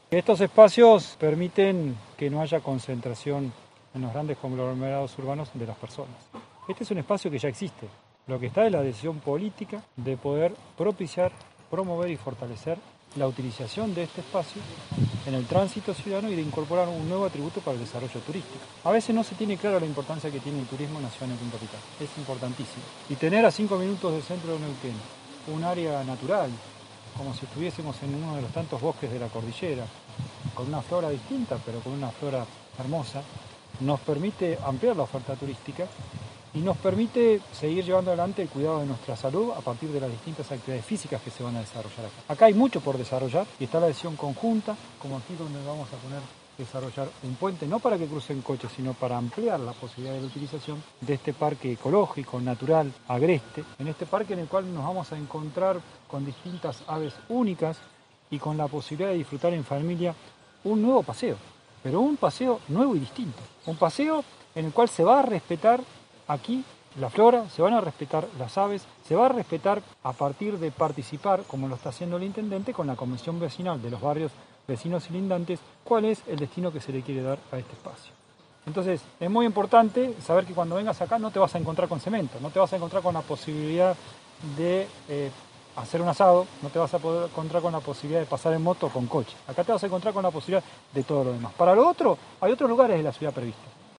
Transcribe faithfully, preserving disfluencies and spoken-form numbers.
Estos espacios permiten que no haya concentración en los grandes conglomerados urbanos de las personas. Este es un espacio que ya existe. Lo que está es la decisión política de poder propiciar, promover y fortalecer la utilización de este espacio en el tránsito ciudadano y de incorporar un nuevo atributo para el desarrollo turístico. A veces no se tiene claro la importancia que tiene el turismo en la ciudad de Neuquén Capital. Es importantísimo. Y tener a cinco minutos del centro de Neuquén un área natural, como si estuviésemos en uno de los tantos bosques de la cordillera, con una flora distinta, pero con una flora hermosa, nos permite ampliar la oferta turística y nos permite seguir llevando adelante el cuidado de nuestra salud a partir de las distintas actividades físicas que se van a desarrollar acá. Acá hay mucho por desarrollar y está la decisión conjunta, como aquí donde vamos a poner desarrollar un puente, no para que crucen coches, sino para ampliar la posibilidad de la utilización de este parque ecológico, natural, agreste, en este parque en el cual nos vamos a encontrar con distintas aves únicas y con la posibilidad de disfrutar en familia un nuevo paseo, pero un paseo nuevo y distinto, un paseo en el cual se va a respetar aquí la flora, se van a respetar las aves, se va a respetar a partir de participar, como lo está haciendo el intendente, con la comisión vecinal de los barrios vecinos y lindantes, cuál es el destino que se le quiere dar a este espacio. Entonces, es muy importante saber que cuando vengas acá no te vas a encontrar con cemento, no te vas a encontrar con la posibilidad de eh, hacer un asado, no te vas a poder encontrar con la posibilidad de pasar en moto o con coche. Acá te vas a encontrar con la posibilidad de todo lo demás. Para lo otro, hay otros lugares de la ciudad previstos.